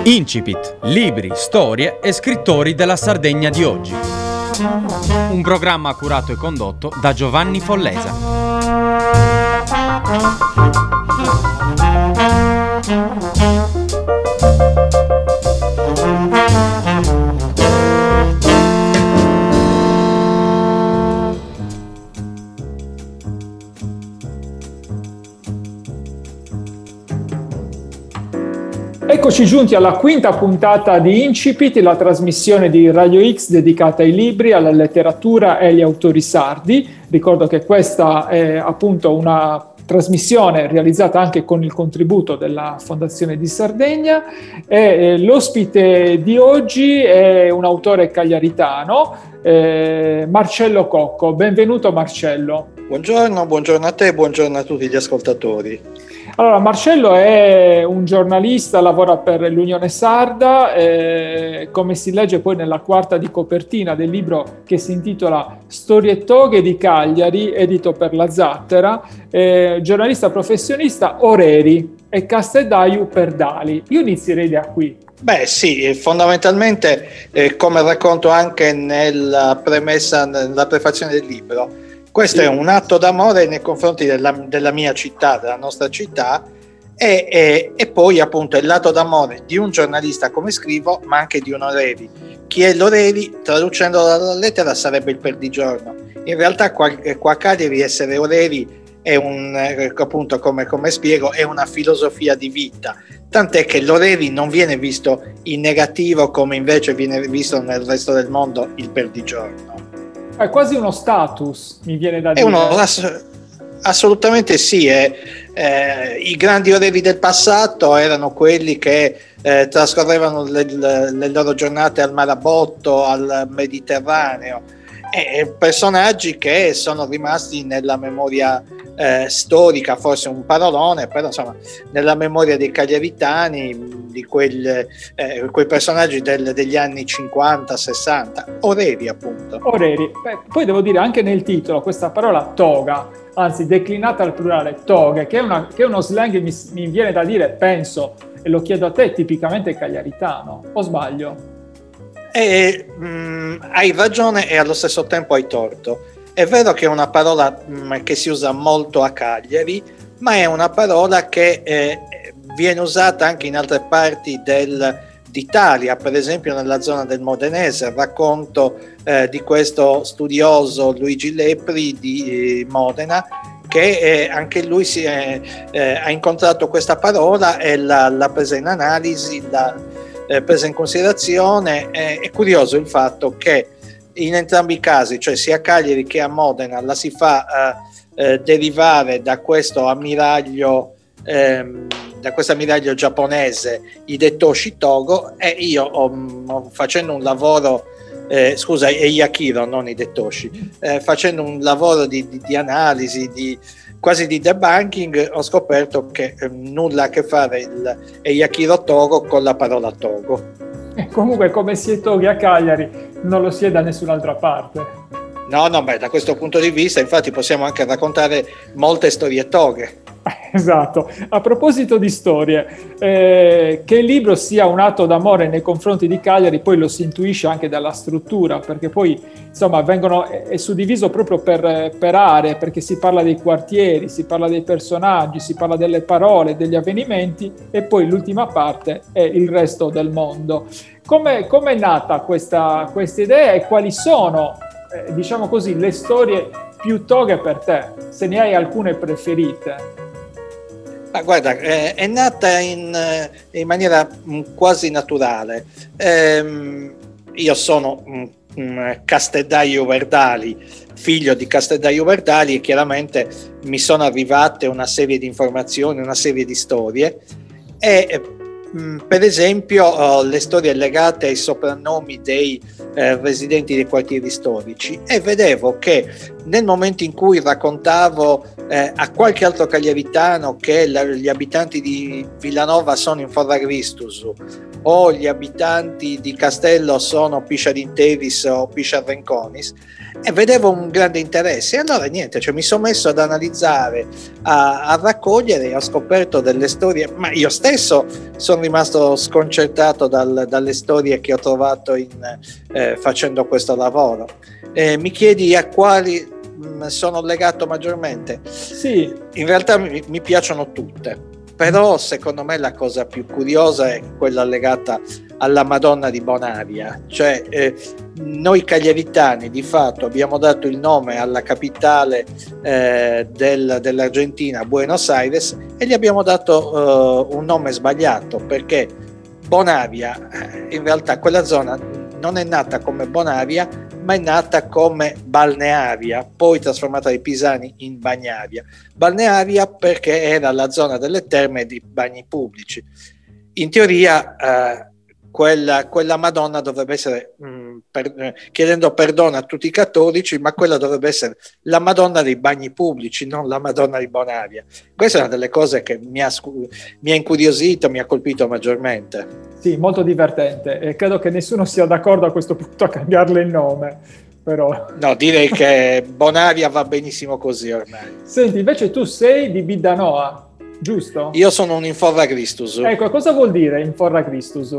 Incipit, libri, storie e scrittori della Sardegna di oggi. Un programma curato e condotto da Giovanni Follesa. Eccoci giunti alla quinta puntata di Incipit, la trasmissione di Radio X dedicata ai libri, alla letteratura e agli autori sardi. Ricordo che questa è appunto una trasmissione realizzata anche con il contributo della Fondazione di Sardegna e l'ospite di oggi è un autore cagliaritano, Marcello Cocco. Benvenuto Marcello. Buongiorno a te, buongiorno a tutti gli ascoltatori. Allora, Marcello è un giornalista, lavora per l'Unione Sarda, come si legge poi nella quarta di copertina del libro che si intitola Storie e toghe di Cagliari, edito per la Zattera, giornalista professionista Oreri e Castedaiu per Dali. Io inizierei da qui. Beh sì, fondamentalmente, come racconto anche nella premessa, nella prefazione del libro, questo è un atto d'amore nei confronti della mia città, della nostra città, e poi appunto è l'atto d'amore di un giornalista, come scrivo, ma anche di un Oreri. Chi è l'Oreri? Traducendo la lettera sarebbe il perdigiorno. In realtà qua a Cagliari essere Oreri è appunto come spiego, è una filosofia di vita, tant'è che l'Oreri non viene visto in negativo come invece viene visto nel resto del mondo il perdigiorno. È quasi uno status, mi viene da dire. Assolutamente sì. I grandi Oreri del passato erano quelli che trascorrevano le loro giornate al Marabotto, al Mediterraneo, personaggi che sono rimasti nella memoria storica, forse un parolone, però insomma nella memoria dei cagliaritani, di quei personaggi degli anni 50-60, Oreri appunto. Oreri. Poi devo dire anche nel titolo questa parola toga, anzi declinata al plurale toghe, che è uno slang, mi viene da dire, penso, e lo chiedo a te, tipicamente cagliaritano, o sbaglio? Hai ragione e allo stesso tempo hai torto. È vero che è una parola che si usa molto a Cagliari, ma è una parola che viene usata anche in altre parti d'Italia, per esempio nella zona del Modenese. Racconto di questo studioso Luigi Lepri di Modena, che anche lui ha incontrato questa parola e l'ha presa in analisi, l'ha presa in considerazione. È curioso il fatto che in entrambi i casi, cioè sia a Cagliari che a Modena, la si fa derivare da questo ammiraglio giapponese Hidetoshi Togo, e io facendo un lavoro è Yakiro, non Hidetoshi, facendo un lavoro di analisi, quasi di debunking, ho scoperto che nulla a che fare Yakiro Togo con la parola Togo. Comunque, come si è toghi a Cagliari, non lo si è da nessun'altra parte. No, da questo punto di vista, infatti, possiamo anche raccontare molte storie toghe. Esatto. A proposito di storie, che il libro sia un atto d'amore nei confronti di Cagliari, poi lo si intuisce anche dalla struttura, perché poi insomma è suddiviso proprio per aree, perché si parla dei quartieri, si parla dei personaggi, si parla delle parole, degli avvenimenti, e poi l'ultima parte è il resto del mondo. Come è nata questa idea e quali sono, diciamo così, le storie più toghe per te, se ne hai alcune preferite? Guarda, è nata in maniera quasi naturale. Io sono un Castedaiu Verdali, figlio di Castedaiu Verdali, e chiaramente mi sono arrivate una serie di informazioni, una serie di storie, e per esempio le storie legate ai soprannomi dei residenti dei quartieri storici, e vedevo che nel momento in cui raccontavo a qualche altro cagliaritano che gli abitanti di Villanova sono in Forra Christus o gli abitanti di Castello sono Piscia d'Intevis o Piscia Renconis, e vedevo un grande interesse, e allora niente, cioè mi sono messo ad analizzare, a raccogliere, e ho scoperto delle storie, ma io stesso sono rimasto sconcertato dalle storie che ho trovato facendo questo lavoro. Mi chiedi a quali sono legato maggiormente? Sì. In realtà mi piacciono tutte, però secondo me la cosa più curiosa è quella legata alla Madonna di Bonavia, cioè noi cagliaritani di fatto abbiamo dato il nome alla capitale dell'Argentina, Buenos Aires, e gli abbiamo dato un nome sbagliato, perché Bonavia, in realtà quella zona non è nata come Bonavia, ma è nata come Balneavia, poi trasformata dai pisani in Bagnavia. Balneavia perché era la zona delle terme e dei bagni pubblici. In teoria quella Madonna dovrebbe essere, chiedendo perdono a tutti i cattolici, ma quella dovrebbe essere la Madonna dei bagni pubblici, non la Madonna di Bonavia. Questa è una delle cose che mi ha incuriosito, mi ha colpito maggiormente. Sì, molto divertente, e credo che nessuno sia d'accordo a questo punto a cambiarle il nome, però. No, direi che Bonavia va benissimo così ormai. Senti, invece tu sei di Biddanoa, giusto? Io sono un in Forra Christus. Ecco, cosa vuol dire in Forra Christus?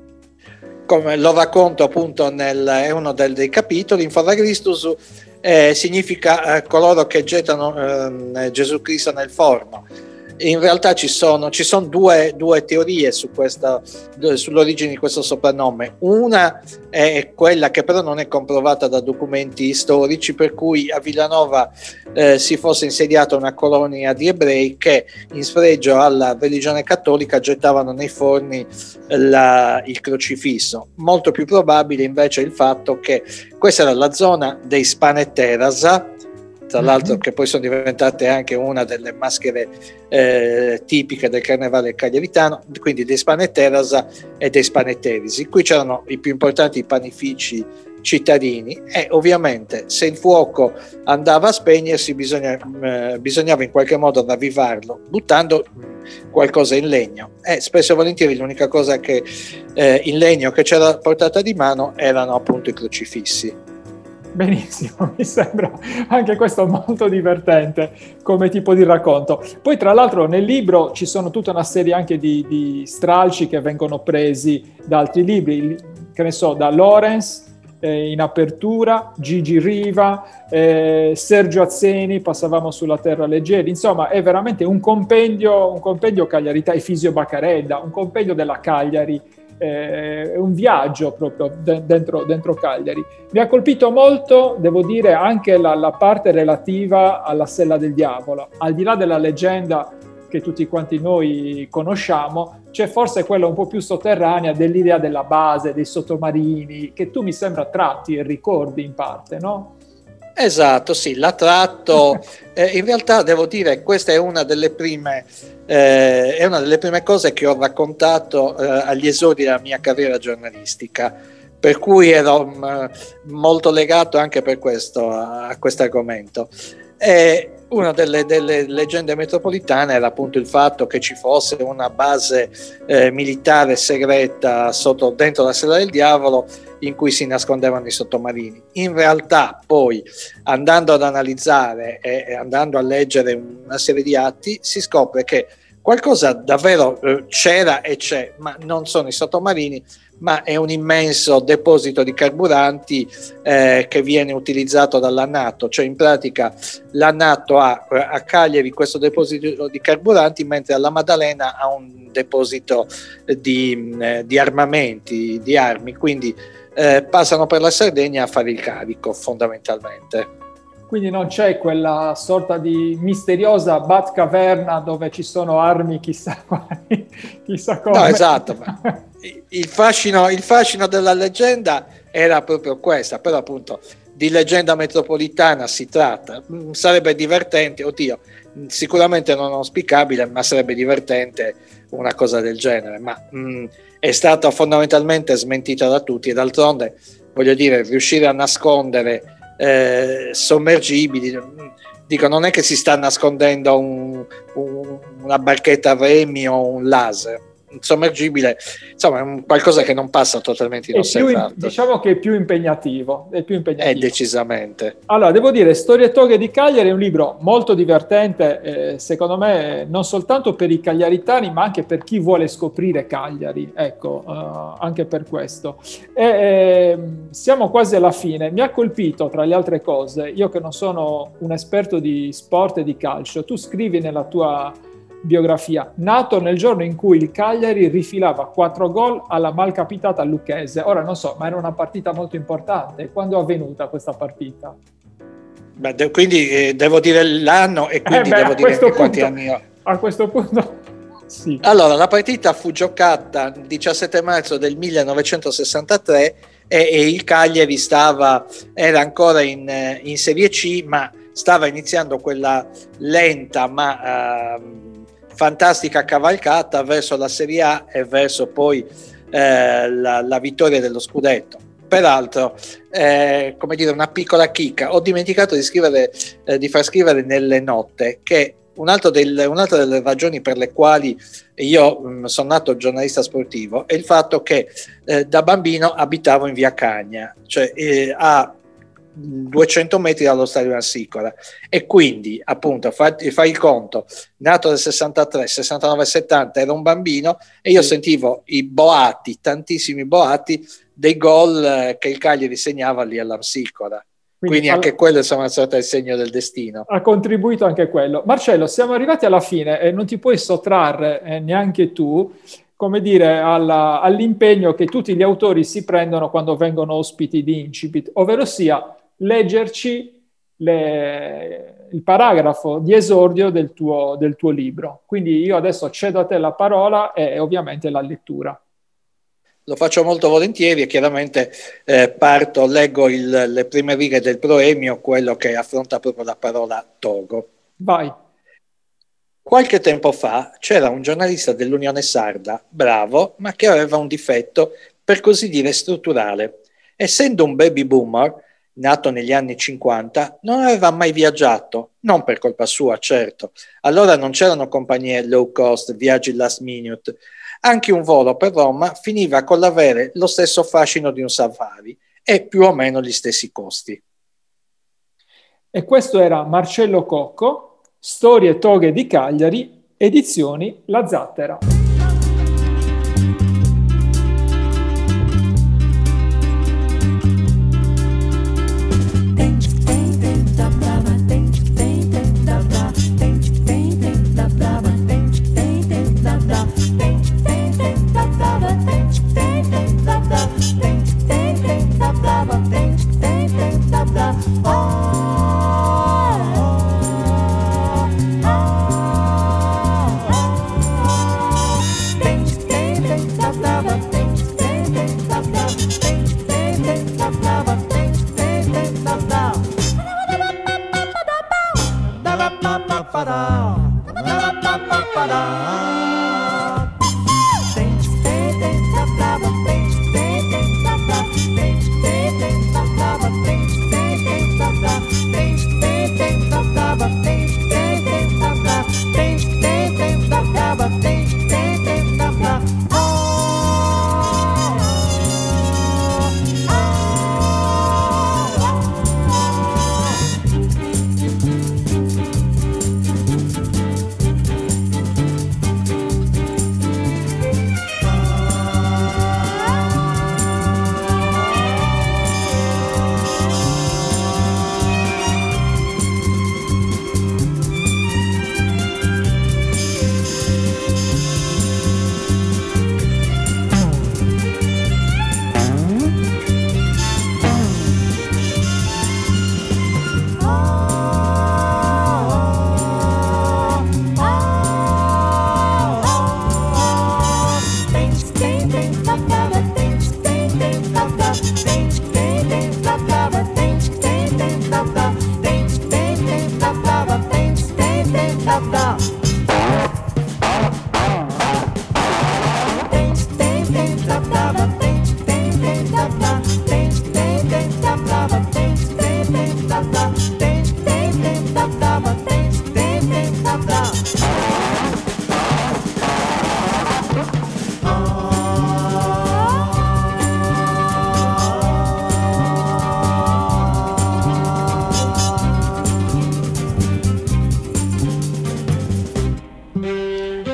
Come lo racconto appunto è uno dei capitoli, in Forra Christus significa coloro che gettano Gesù Cristo nel forno. In realtà ci sono due teorie sull'origine di questo soprannome. Una è quella che però non è comprovata da documenti storici, per cui a Villanova si fosse insediata una colonia di ebrei che, in sfregio alla religione cattolica, gettavano nei forni il crocifisso. Molto più probabile invece il fatto che questa era la zona dei Spaneterasa, tra l'altro, che poi sono diventate anche una delle maschere tipiche del carnevale cagliaritano, quindi dei Spaneterasa e dei Spaneterisi. Qui c'erano i più importanti panifici cittadini, e ovviamente se il fuoco andava a spegnersi bisognava in qualche modo ravvivarlo buttando qualcosa in legno, e spesso e volentieri l'unica cosa che in legno che c'era a portata di mano erano appunto i crocifissi. Benissimo, mi sembra anche questo molto divertente come tipo di racconto. Poi tra l'altro nel libro ci sono tutta una serie anche di stralci che vengono presi da altri libri, che ne so, da Lorenz in apertura, Gigi Riva, Sergio Azzeni, Passavamo sulla terra leggeri. Insomma, è veramente un compendio Cagliarità, e Fisio Baccarella, un compendio della Cagliari, un viaggio proprio dentro Cagliari. Mi ha colpito molto, devo dire, anche la parte relativa alla Sella del Diavolo. Al di là della leggenda che tutti quanti noi conosciamo, c'è forse quella un po' più sotterranea dell'idea della base, dei sottomarini, che tu mi sembra tratti e ricordi in parte, no? Esatto, sì, la tratto. In realtà devo dire, questa è una delle prime cose che ho raccontato agli esordi della mia carriera giornalistica, per cui ero molto legato anche per questo a questo argomento. Una delle leggende metropolitane era appunto il fatto che ci fosse una base militare segreta dentro la Sella del Diavolo, in cui si nascondevano i sottomarini. In realtà poi, andando ad analizzare e andando a leggere una serie di atti, si scopre che qualcosa davvero c'era e c'è, ma non sono i sottomarini, ma è un immenso deposito di carburanti che viene utilizzato dalla NATO. Cioè, in pratica la NATO ha a Cagliari questo deposito di carburanti, mentre alla Maddalena ha un deposito di armamenti, di armi, quindi passano per la Sardegna a fare il carico fondamentalmente. Quindi non c'è quella sorta di misteriosa Batcaverna dove ci sono armi chissà quali, chissà come. No, esatto. Il fascino della leggenda era proprio questa, però appunto di leggenda metropolitana si tratta. Sarebbe divertente, oddio, sicuramente non auspicabile, ma sarebbe divertente una cosa del genere, ma è stata fondamentalmente smentita da tutti, e d'altronde, voglio dire, riuscire a nascondere sommergibili. Dico, non è che si sta nascondendo una barchetta a remi o un laser. Un sommergibile, insomma, è qualcosa che non passa totalmente inosservato. Diciamo che è più impegnativo. Decisamente. Allora, devo dire, Storie e toghe di Cagliari è un libro molto divertente, secondo me, non soltanto per i cagliaritani, ma anche per chi vuole scoprire Cagliari, ecco, anche per questo. Siamo quasi alla fine. Mi ha colpito, tra le altre cose, io che non sono un esperto di sport e di calcio, tu scrivi nella tua biografia, nato nel giorno in cui il Cagliari rifilava 4 gol alla malcapitata Lucchese. Ora non so, ma era una partita molto importante. Quando è avvenuta questa partita? Quindi devo dire l'anno e quindi devo dire quanti anni ho. A questo punto sì. Allora, la partita fu giocata il 17 marzo del 1963 e il Cagliari era ancora in Serie C, ma stava iniziando quella lenta ma fantastica cavalcata verso la Serie A e verso poi la vittoria dello scudetto. Peraltro, come dire, una piccola chicca, ho dimenticato di far scrivere nelle note che un'altra delle ragioni per le quali io sono nato giornalista sportivo è il fatto che da bambino abitavo in via Cagna, cioè a 200 metri dallo stadio Marsicora, e quindi appunto fai il conto, nato nel 63, 69, 70, ero un bambino e io sentivo i boati, tantissimi boati dei gol che il Cagliari segnava lì all'Arsicora. Quindi anche quello è una sorta di segno del destino. Ha contribuito anche quello. Marcello, siamo arrivati alla fine e non ti puoi sottrarre neanche tu, come dire, all'impegno che tutti gli autori si prendono quando vengono ospiti di Incipit, ovvero sia leggerci il paragrafo di esordio del tuo libro. Quindi io adesso cedo a te la parola e ovviamente la lettura. Lo faccio molto volentieri e chiaramente leggo le prime righe del proemio, quello che affronta proprio la parola togo. Vai. Qualche tempo fa c'era un giornalista dell'Unione Sarda, bravo, ma che aveva un difetto, per così dire, strutturale. Essendo un baby boomer, nato negli anni 50, non aveva mai viaggiato, non per colpa sua, certo. Allora non c'erano compagnie low cost, viaggi last minute. Anche un volo per Roma finiva con l'avere lo stesso fascino di un safari e più o meno gli stessi costi. E questo era Marcello Cocco, Storie e toghe di Cagliari, edizioni La Zattera.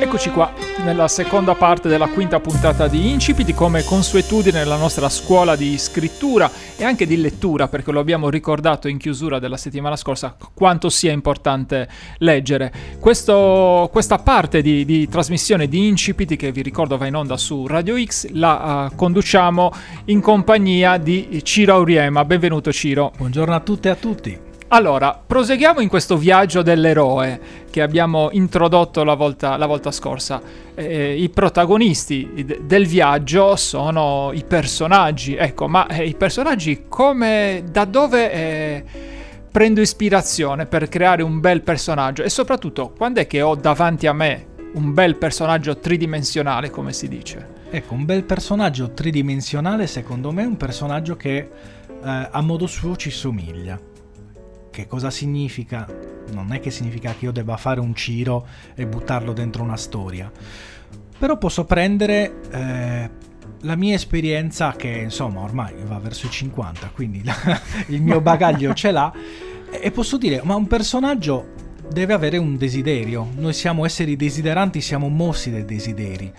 Eccoci qua, nella seconda parte della quinta puntata di Incipit, come consuetudine nella nostra scuola di scrittura e anche di lettura, perché lo abbiamo ricordato in chiusura della settimana scorsa quanto sia importante leggere. Questa parte di trasmissione di Incipit, che vi ricordo va in onda su Radio X, la conduciamo in compagnia di Ciro Auriemma. Benvenuto Ciro. Buongiorno a tutte e a tutti. Allora, proseguiamo in questo viaggio dell'eroe che abbiamo introdotto la volta scorsa. I protagonisti del viaggio sono i personaggi. Ecco, ma i personaggi da dove prendo ispirazione per creare un bel personaggio? E soprattutto, quando è che ho davanti a me un bel personaggio tridimensionale, come si dice? Ecco, un bel personaggio tridimensionale, secondo me, è un personaggio che a modo suo ci somiglia. Che cosa significa? Non è che significa che io debba fare un Ciro e buttarlo dentro una storia, però posso prendere la mia esperienza, che insomma ormai va verso i 50, quindi il mio bagaglio ce l'ha, e posso dire, ma un personaggio deve avere un desiderio. Noi siamo esseri desideranti, siamo mossi dai desideri.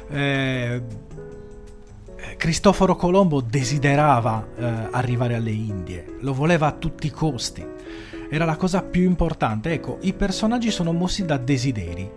Cristoforo Colombo desiderava arrivare alle Indie, lo voleva a tutti i costi, era la cosa più importante. Ecco, i personaggi sono mossi da desideri,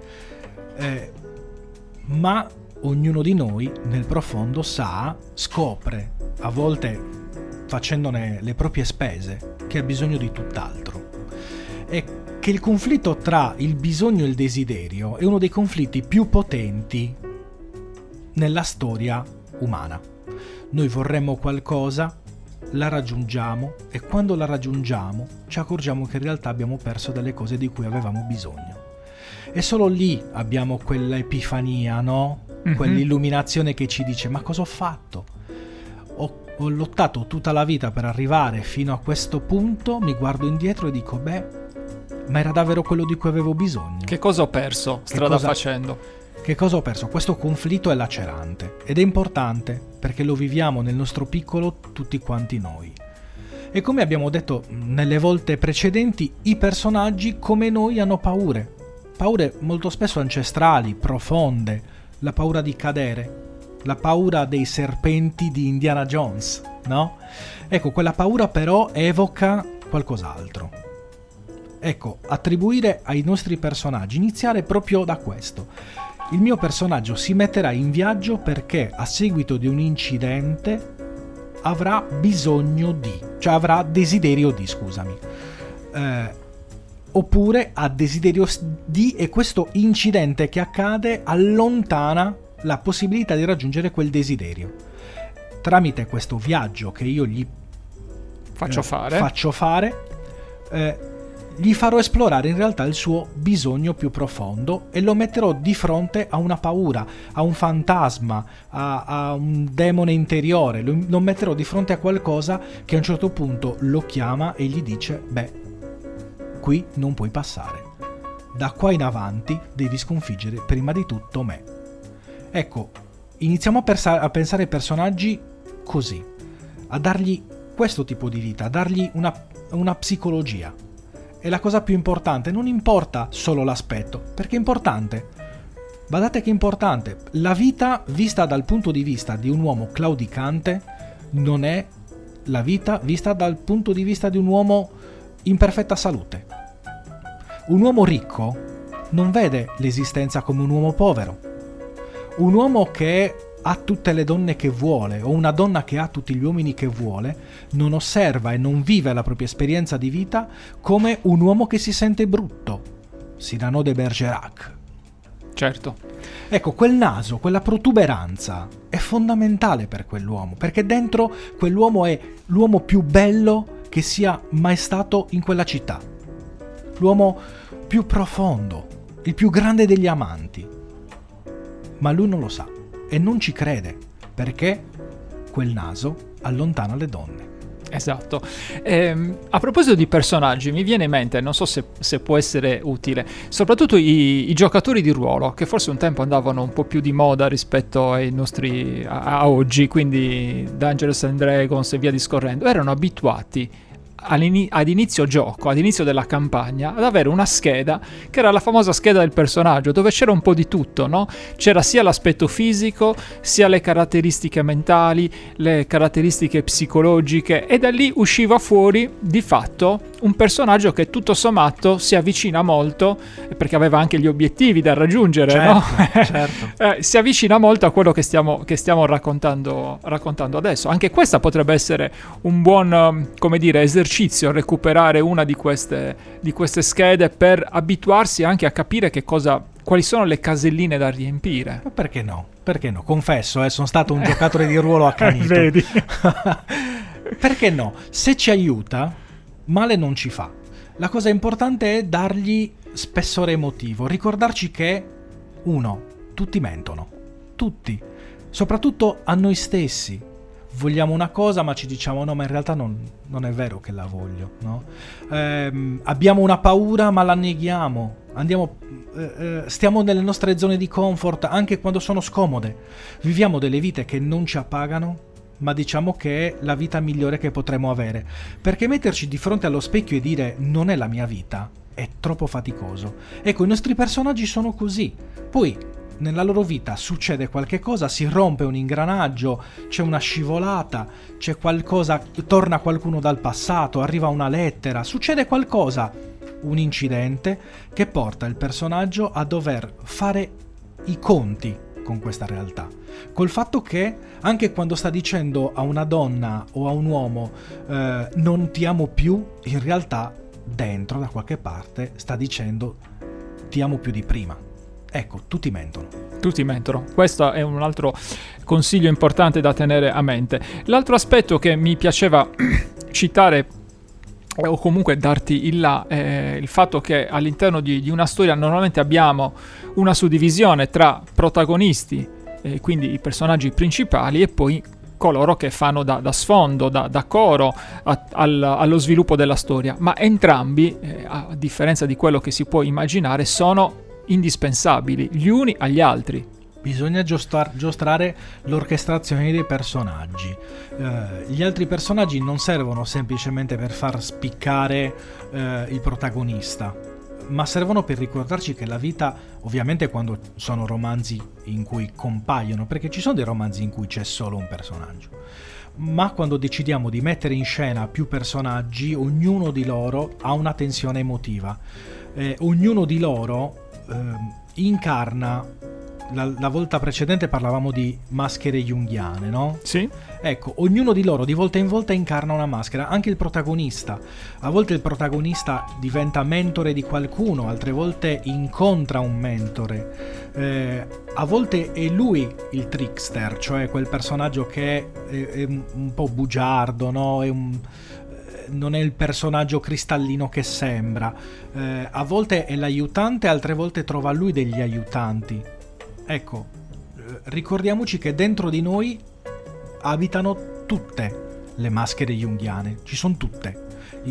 ma ognuno di noi nel profondo scopre, a volte facendone le proprie spese, che ha bisogno di tutt'altro, e che il conflitto tra il bisogno e il desiderio è uno dei conflitti più potenti nella storia umana. Noi vorremmo qualcosa, la raggiungiamo, e quando la raggiungiamo ci accorgiamo che in realtà abbiamo perso delle cose di cui avevamo bisogno, e solo lì abbiamo quell'epifania, no? Mm-hmm. Quell'illuminazione che ci dice: ma cosa ho fatto? Ho lottato tutta la vita per arrivare fino a questo punto, mi guardo indietro e dico: beh, ma era davvero quello di cui avevo bisogno? Che cosa ho perso facendo? Che cosa ho perso? Questo conflitto è lacerante ed è importante perché lo viviamo nel nostro piccolo tutti quanti noi. E come abbiamo detto nelle volte precedenti, i personaggi come noi hanno paure molto spesso ancestrali, profonde, la paura di cadere, la paura dei serpenti di Indiana Jones, no? Ecco, quella paura però evoca qualcos'altro. Ecco, attribuire ai nostri personaggi, iniziare proprio da questo. Il mio personaggio si metterà in viaggio perché a seguito di un incidente avrà desiderio di, oppure ha desiderio di, e questo incidente che accade allontana la possibilità di raggiungere quel desiderio. Tramite questo viaggio che io gli faccio fare, gli farò esplorare in realtà il suo bisogno più profondo e lo metterò di fronte a una paura, a un fantasma, a un demone interiore. Lo metterò di fronte a qualcosa che a un certo punto lo chiama e gli dice: beh, qui non puoi passare, da qua in avanti devi sconfiggere prima di tutto me. Ecco, iniziamo a pensare ai personaggi così, a dargli questo tipo di vita, a dargli una psicologia. E la cosa più importante, non importa solo l'aspetto, perché è importante. Badate che è importante. La vita vista dal punto di vista di un uomo claudicante non è la vita vista dal punto di vista di un uomo in perfetta salute. Un uomo ricco non vede l'esistenza come un uomo povero. Un uomo che ha tutte le donne che vuole, o una donna che ha tutti gli uomini che vuole, non osserva e non vive la propria esperienza di vita come un uomo che si sente brutto. Cyrano de Bergerac. Certo. Ecco, quel naso, quella protuberanza è fondamentale per quell'uomo, perché dentro quell'uomo è l'uomo più bello che sia mai stato in quella città. L'uomo più profondo, il più grande degli amanti. Ma lui non lo sa. E non ci crede, perché quel naso allontana le donne. Esatto. A proposito di personaggi, mi viene in mente, non so se può essere utile, soprattutto i giocatori di ruolo, che forse un tempo andavano un po' più di moda rispetto ai a oggi, quindi Dungeons and Dragons e via discorrendo, erano abituati ad inizio gioco, ad inizio della campagna, ad avere una scheda che era la famosa scheda del personaggio, dove c'era un po' di tutto, no? C'era sia l'aspetto fisico, sia le caratteristiche mentali, le caratteristiche psicologiche, e da lì usciva fuori di fatto un personaggio che tutto sommato si avvicina molto, perché aveva anche gli obiettivi da raggiungere, certo, no? certo. Si avvicina molto a quello che stiamo raccontando adesso. Anche questa potrebbe essere un buon, come dire, esercizio, recuperare una di queste schede per abituarsi anche a capire quali sono le caselline da riempire. Ma perché no? Perché no? Confesso, sono stato un giocatore di ruolo accanito. Vedi? Perché no? Se ci aiuta, male non ci fa. La cosa importante è dargli spessore emotivo, ricordarci che, uno, tutti mentono, tutti, soprattutto a noi stessi. Vogliamo una cosa ma ci diciamo no, ma in realtà non è vero che la voglio, no? Abbiamo una paura ma la neghiamo, stiamo nelle nostre zone di comfort anche quando sono scomode, viviamo delle vite che non ci appagano, ma diciamo che è la vita migliore che potremo avere, perché metterci di fronte allo specchio e dire non è la mia vita è troppo faticoso. Ecco, i nostri personaggi sono così. Poi nella loro vita succede qualche cosa, si rompe un ingranaggio, c'è una scivolata, c'è qualcosa, torna qualcuno dal passato, arriva una lettera, succede qualcosa, un incidente che porta il personaggio a dover fare i conti con questa realtà, col fatto che anche quando sta dicendo a una donna o a un uomo non ti amo più, in realtà dentro da qualche parte sta dicendo ti amo più di prima. Ecco, tutti mentono. Tutti mentono. Questo è un altro consiglio importante da tenere a mente. L'altro aspetto che mi piaceva citare, o comunque darti il là, è il fatto che all'interno di una storia normalmente abbiamo una suddivisione tra protagonisti, quindi i personaggi principali, e poi coloro che fanno da sfondo, da coro allo sviluppo della storia. Ma entrambi, a differenza di quello che si può immaginare, sono indispensabili gli uni agli altri. Bisogna giostrare l'orchestrazione dei personaggi. Gli altri personaggi non servono semplicemente per far spiccare il protagonista, ma servono per ricordarci che la vita, ovviamente quando sono romanzi in cui compaiono, perché ci sono dei romanzi in cui c'è solo un personaggio, ma quando decidiamo di mettere in scena più personaggi, ognuno di loro ha una tensione emotiva, ognuno di loro incarna. La volta precedente parlavamo di maschere junghiane, no? Sì. Ecco, ognuno di loro di volta in volta incarna una maschera, anche il protagonista. A volte il protagonista diventa mentore di qualcuno, altre volte incontra un mentore. A volte è lui il trickster, cioè quel personaggio che è un po' bugiardo, no? Non è il personaggio cristallino che sembra. A volte è l'aiutante, altre volte trova lui degli aiutanti. Ecco, ricordiamoci che dentro di noi abitano tutte le maschere junghiane, ci sono tutte.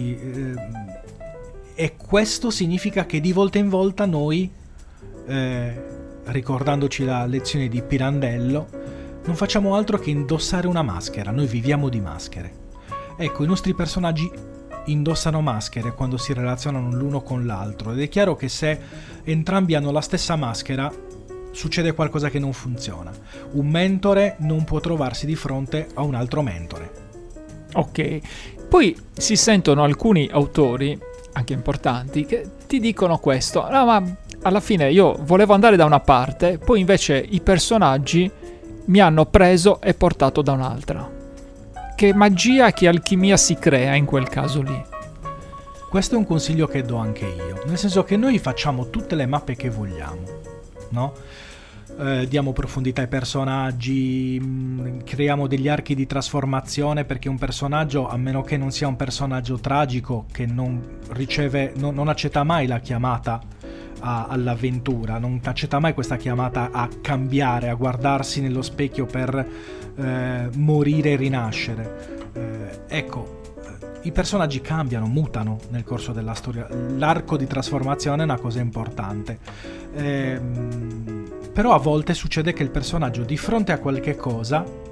E questo significa che di volta in volta noi, ricordandoci la lezione di Pirandello, non facciamo altro che indossare una maschera, noi viviamo di maschere. Ecco, i nostri personaggi indossano maschere quando si relazionano l'uno con l'altro, ed è chiaro che se entrambi hanno la stessa maschera succede qualcosa che non funziona. Un mentore non può trovarsi di fronte a un altro mentore. Ok, poi si sentono alcuni autori, anche importanti, che ti dicono questo: no, ma alla fine io volevo andare da una parte, poi invece i personaggi mi hanno preso e portato da un'altra. Che magia, che alchimia si crea in quel caso lì? Questo è un consiglio che do anche io, nel senso che noi facciamo tutte le mappe che vogliamo, no? Diamo profondità ai personaggi, creiamo degli archi di trasformazione, perché un personaggio, a meno che non sia un personaggio tragico che non accetta mai la chiamata all'avventura, non accetta mai questa chiamata a cambiare, a guardarsi nello specchio per morire e rinascere. Ecco, i personaggi cambiano, mutano nel corso della storia. L'arco di trasformazione è una cosa importante. Però a volte succede che il personaggio, di fronte a qualche cosa,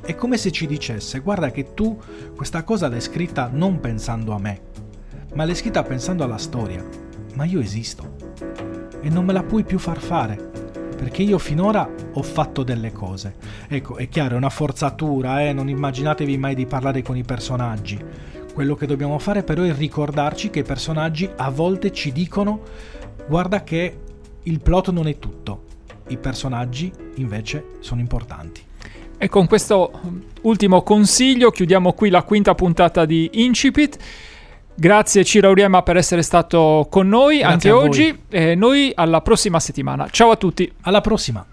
è come se ci dicesse: guarda che tu questa cosa l'hai scritta non pensando a me, ma l'hai scritta pensando alla storia, ma io esisto e non me la puoi più far fare, perché io finora ho fatto delle cose. Ecco, è chiaro, è una forzatura, non immaginatevi mai di parlare con i personaggi. Quello che dobbiamo fare però è ricordarci che i personaggi a volte ci dicono: guarda che il plot non è tutto, i personaggi invece sono importanti. E con questo ultimo consiglio chiudiamo qui la quinta puntata di Incipit. Grazie Ciro Auriemma per essere stato con noi. Grazie anche oggi, e noi alla prossima settimana. Ciao a tutti. Alla prossima.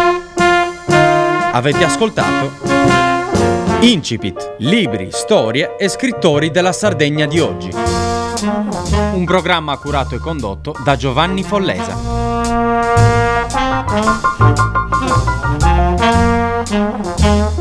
Avete ascoltato Incipit, libri, storie e scrittori della Sardegna di oggi. Un programma curato e condotto da Giovanni Follesa.